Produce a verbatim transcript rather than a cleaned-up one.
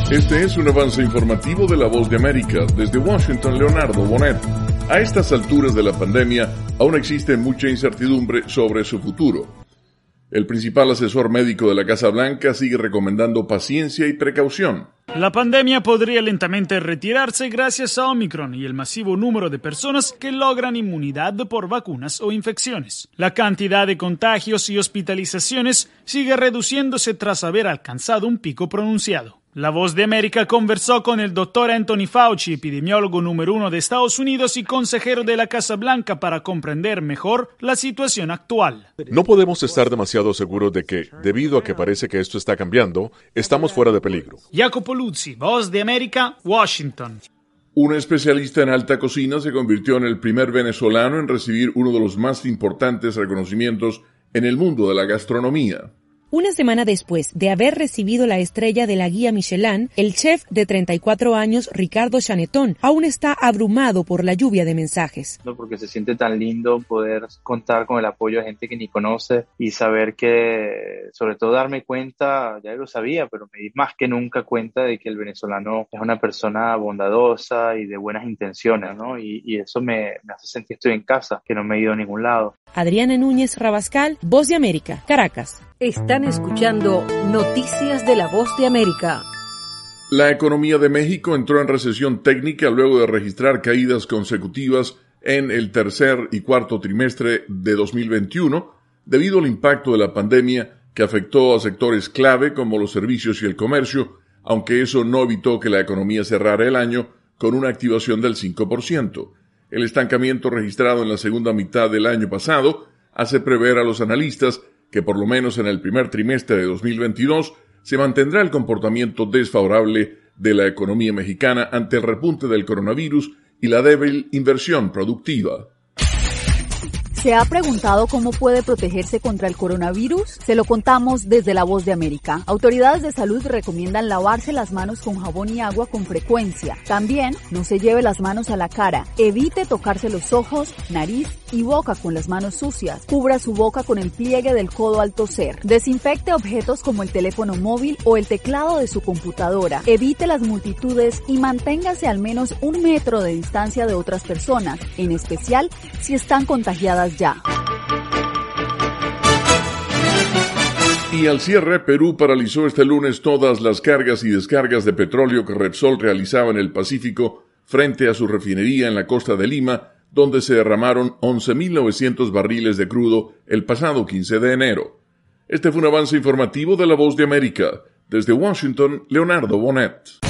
Este es un avance informativo de La Voz de América. Desde Washington, Leonardo Bonet. A estas alturas de la pandemia, aún existe mucha incertidumbre sobre su futuro. El principal asesor médico de la Casa Blanca sigue recomendando paciencia y precaución. La pandemia podría lentamente retirarse gracias a Omicron y el masivo número de personas que logran inmunidad por vacunas o infecciones. La cantidad de contagios y hospitalizaciones sigue reduciéndose tras haber alcanzado un pico pronunciado. La Voz de América conversó con el doctor Anthony Fauci, epidemiólogo número uno de Estados Unidos y consejero de la Casa Blanca, para comprender mejor la situación actual. No podemos estar demasiado seguros de que, debido a que parece que esto está cambiando, estamos fuera de peligro. Jacopo Luzzi, Voz de América, Washington. Un especialista en alta cocina se convirtió en el primer venezolano en recibir uno de los más importantes reconocimientos en el mundo de la gastronomía. Una semana después de haber recibido la estrella de la guía Michelin, el chef de treinta y cuatro años, Ricardo Chanetón, aún está abrumado por la lluvia de mensajes. Porque se siente tan lindo poder contar con el apoyo de gente que ni conoce y saber que, sobre todo darme cuenta, ya lo sabía, pero me di más que nunca cuenta de que el venezolano es una persona bondadosa y de buenas intenciones, ¿no? Y, y eso me, me hace sentir que estoy en casa, que no me he ido a ningún lado. Adriana Núñez Rabascal, Voz de América, Caracas. Están escuchando Noticias de La Voz de América. La economía de México entró en recesión técnica luego de registrar caídas consecutivas en el tercer y cuarto trimestre de dos mil veintiuno debido al impacto de la pandemia que afectó a sectores clave como los servicios y el comercio, aunque eso no evitó que la economía cerrara el año con una activación del cinco por ciento. El estancamiento registrado en la segunda mitad del año pasado hace prever a los analistas que por lo menos en el primer trimestre de dos mil veintidós se mantendrá el comportamiento desfavorable de la economía mexicana ante el repunte del coronavirus y la débil inversión productiva. ¿Se ha preguntado cómo puede protegerse contra el coronavirus? Se lo contamos desde La Voz de América. Autoridades de salud recomiendan lavarse las manos con jabón y agua con frecuencia. También no se lleve las manos a la cara. Evite tocarse los ojos, nariz y boca con las manos sucias. Cubra su boca con el pliegue del codo al toser. Desinfecte objetos como el teléfono móvil o el teclado de su computadora. Evite las multitudes y manténgase al menos un metro de distancia de otras personas, en especial si están contagiadas ya. Y al cierre, Perú paralizó este lunes todas las cargas y descargas de petróleo que Repsol realizaba en el Pacífico frente a su refinería en la costa de Lima, donde se derramaron once mil novecientos barriles de crudo el pasado quince de enero. Este fue un avance informativo de La Voz de América. Desde Washington, Leonardo Bonet.